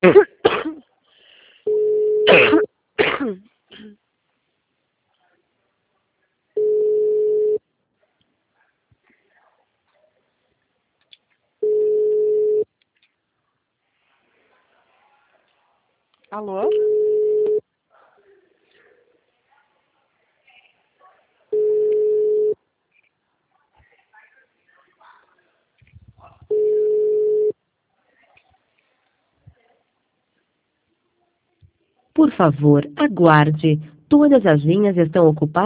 Alô? Por favor, aguarde. Todas as linhas estão ocupadas.